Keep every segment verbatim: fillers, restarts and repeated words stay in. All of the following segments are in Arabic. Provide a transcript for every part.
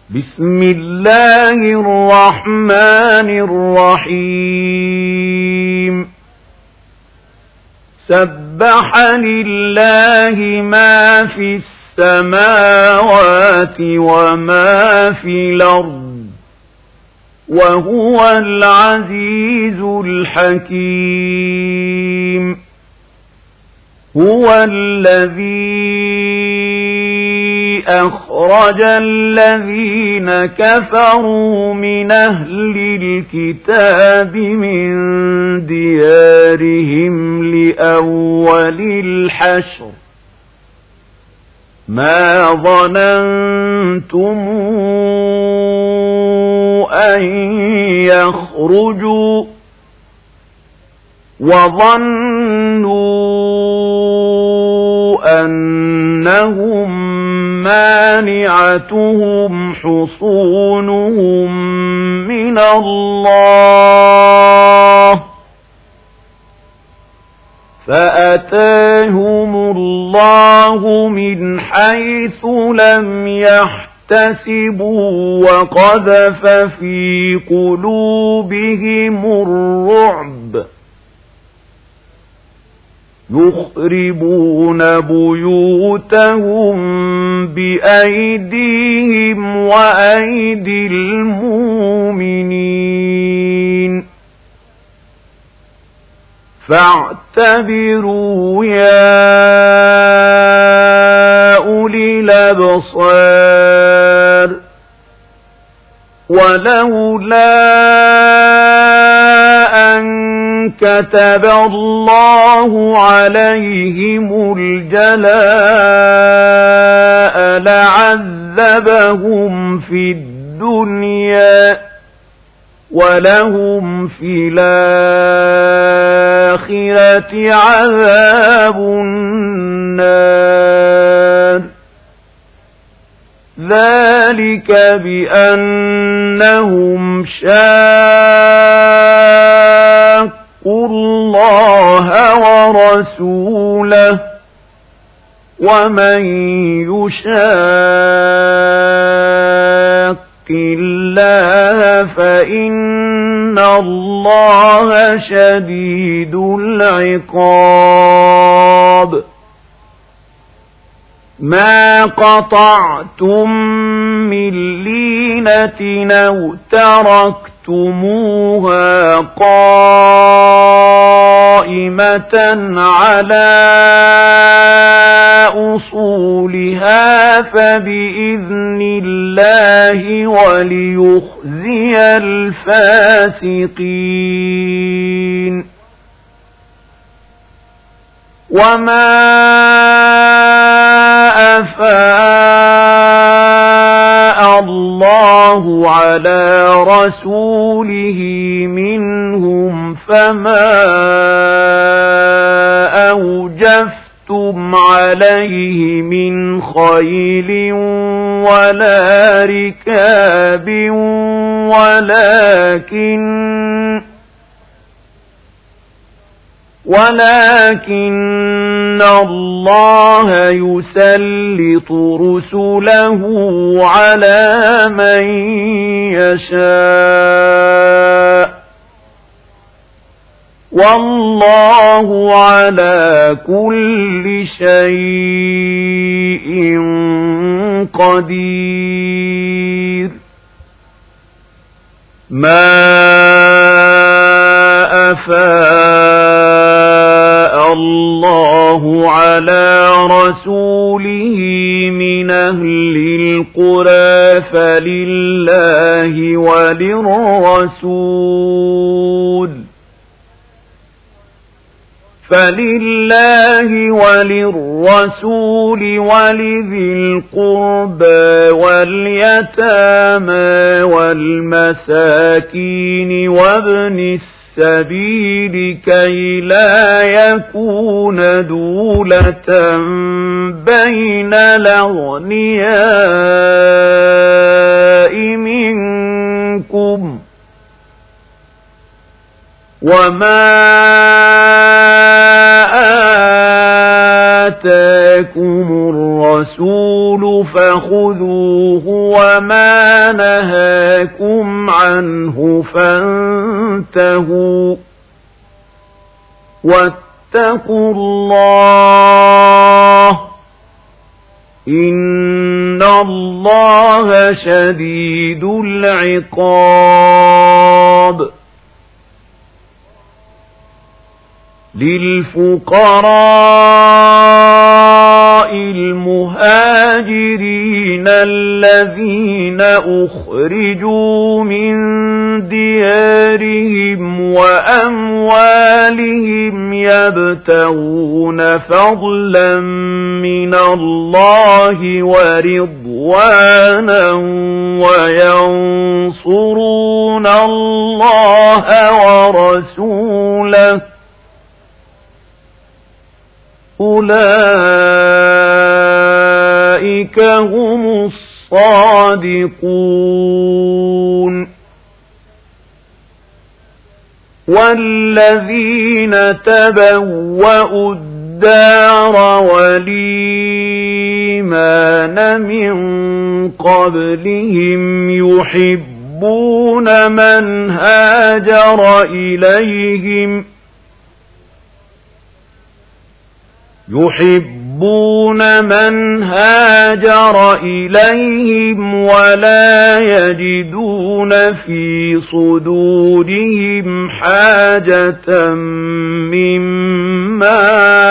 بسم الله الرحمن الرحيم سبح لله ما في السماوات وما في الأرض وهو العزيز الحكيم هو الذي أخرج الذين كفروا من أهل الكتاب من ديارهم لأول الحشر ما ظننتم أن يخرجوا وظنوا أنهم مانعتهم حصونهم من الله فأتاهم الله من حيث لم يحتسبوا وقذف في قلوبهم الرعب يخربون بيوتهم بأيديهم وأيدي المؤمنين فاعتبروا يا أولي الأبصار ولولا أن كتب الله عليهم الجلاء لعذبهم في الدنيا ولهم في الآخرة عذاب النار ذلك بأنهم شاقوا الله ورسوله ومن يشاق الله فإن الله شديد العقاب ما قطعتم من لينة أو تركتموها قائمة على أصولها فبإذن الله وليخزي الفاسقين وما أفاء الله على رسوله منهم فما أوجفتم عليه من خيل ولا ركاب ولكن ولكن الله يسلط رسله على من يشاء والله على كل شيء قدير ما أفاء الله على رسوله من أهل القرى فلله وللرسول فلله وللرسول ولذي القربى واليتامى والمساكين وابن السبيل كي لا يكون دولة بين الأغنياء منكم وما آتاكم آتاكم الرسول فخذوه وما نهاكم عنه فانتهوا واتقوا الله إن الله شديد العقاب للفقراء المهاجرين الذين أخرجوا من ديارهم وأموالهم يبتغون فضلا من الله ورضوانا وينصرون الله ورسوله أولئك هم الصادقون والذين تبوأوا الدار والإيمان من قبلهم يحبون من هاجر إليهم يحبون من هاجر إليهم ولا يجدون في صدورهم حاجة مما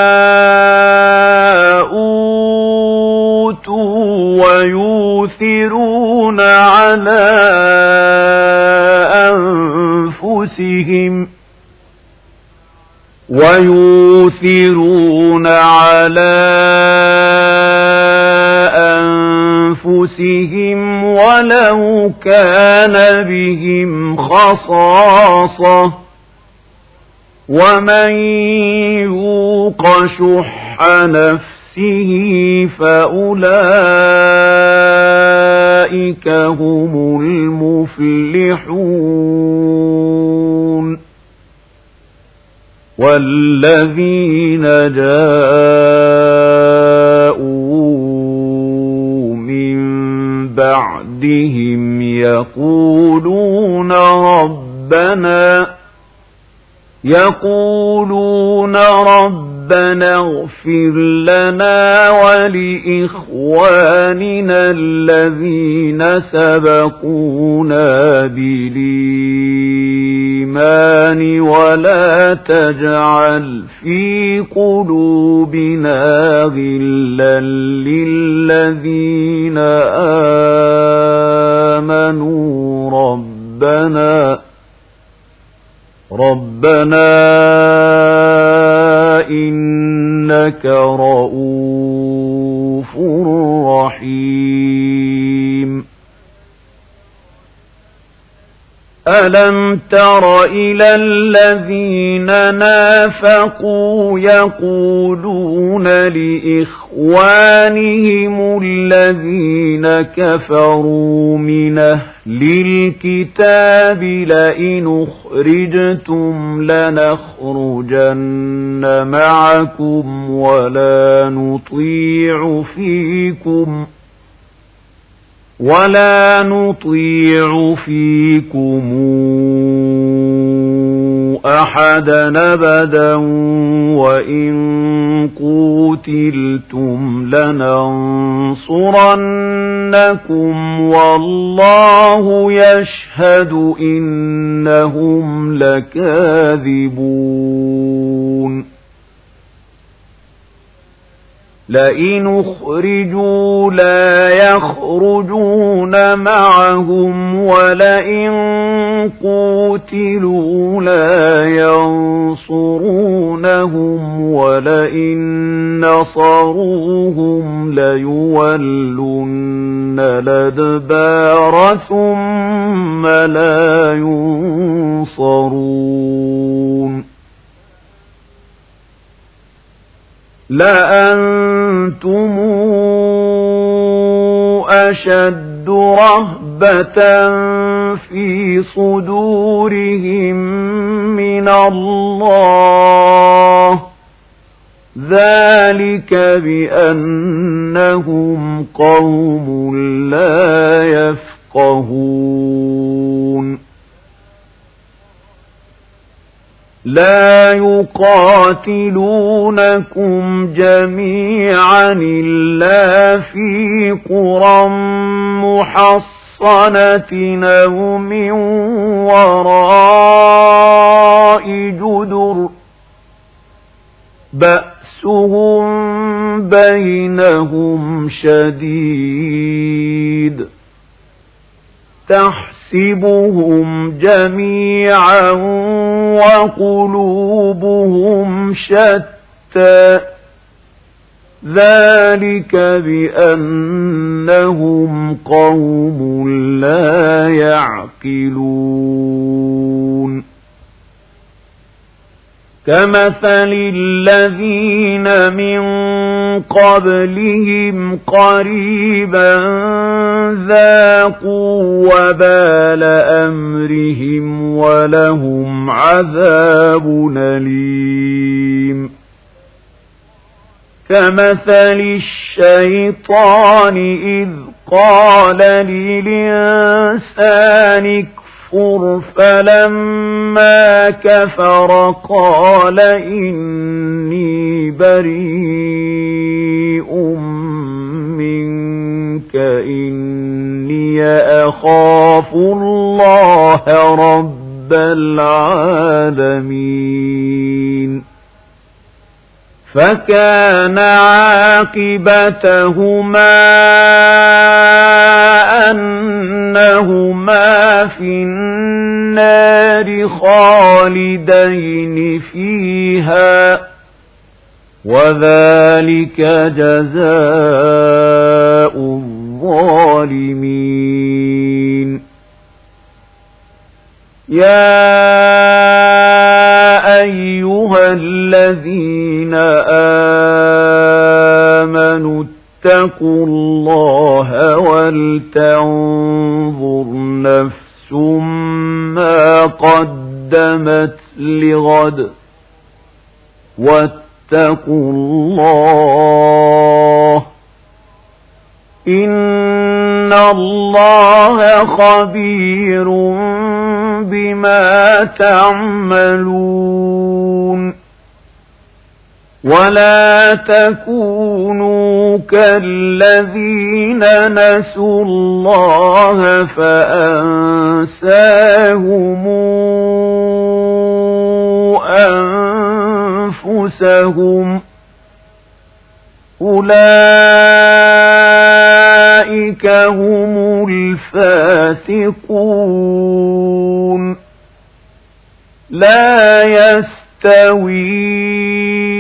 أوتوا ويؤثرون على أنفسهم ويؤثرون على أنفسهم ولو كان بهم خصاصة ومن يوق شح نفسه فأولئك هم المفلحون والذين جاءوا من بعدهم يقولون ربنا يقولون ربنا اغفر لنا ولإخواننا الذين سبقونا بالإيمان ولا تجعل في قلوبنا غلا للذين آمنوا ربنا ربنا إنك رؤوف رحيم ألم تر إلى الذين نافقوا يقولون لإخوانهم الذين كفروا من أهل الكتاب لئن أخرجتم لنخرجن معكم ولا نطيع فيكم ولا نطيع فيكم أحدا أبدا وإن قوتلتم لننصرنكم والله يشهد إنهم لكاذبون لئن أخرجوا لا يخرجون معهم ولئن قوتلوا لا ينصرونهم ولئن نصروهم ليولن الأدبار ثم لا ينصرون لأنتم أشد رهبة في صدورهم من الله ذلك بأنهم قوم لا يفقهون لا يقاتلونكم جميعا إلا في قرى محصنة أو من وراء جدر بأسهم بينهم شديد تحسبهم جميعا وقلوبهم شتى ذلك بأنهم قوم لا يعقلون كمثل الذين من قبلهم قريبا ذاقوا وبال أمرهم ولهم عذاب أليم كمثل الشيطان إذ قال للإنسان اكفر فلما كفر قال إني بريء منك إني أخاف الله رب العالمين فكان عاقبتهما أنهما في النار خالدين فيها وذلك جزاء الظالمين يا أيها الذين آمنوا اتقوا الله ولتنظر نفس ما قدمت لغد واتقوا الله إن الله خبير بما تعملون ولا تكونوا كالذين نسوا الله فأنساهم أنفسهم أولئك هم الفاسقون لا يستوي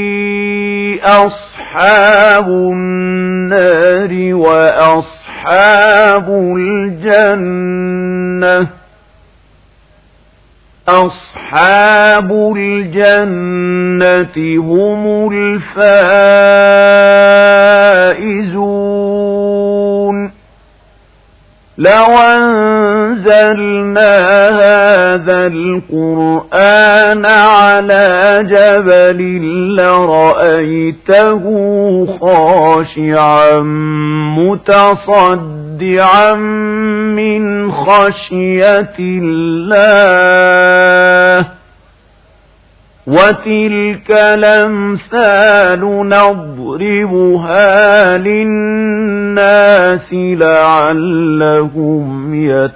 أصحاب النار وأصحاب الجنة أصحاب الجنة هم الفائزون لو أنزلنا هذا القرآن على جبل لرأيته خاشعا متصدعا من خشية الله وتلك الأمثال نضربها للناس لعلهم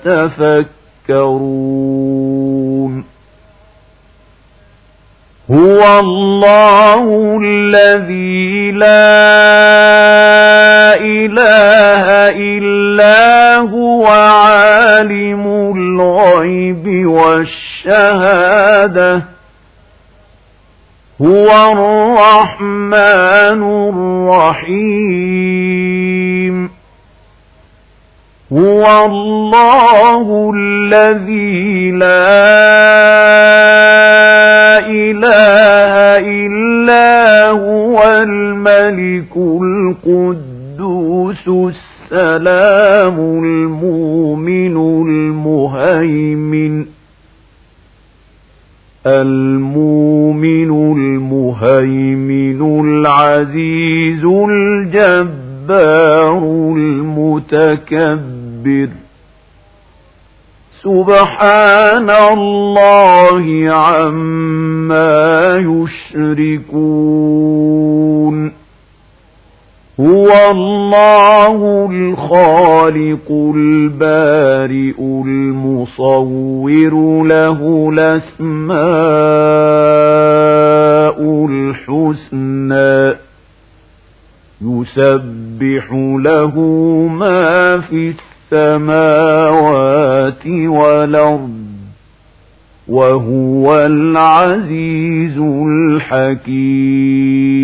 يتفكرون هو الله الذي لا إله إلا هو عالم الغيب والشهادة هو الرحمن الرحيم هو الله الذي لا إله إلا هو الملك القدوس السلام المؤمن المهيمن المؤمن المهيمن العزيز العزيز الجبار المتكبر سبحان الله عما يشركون هو الله الخالق البارئ المصور له الأسماء الحسنى يسبح له ما في السماوات والأرض وهو العزيز الحكيم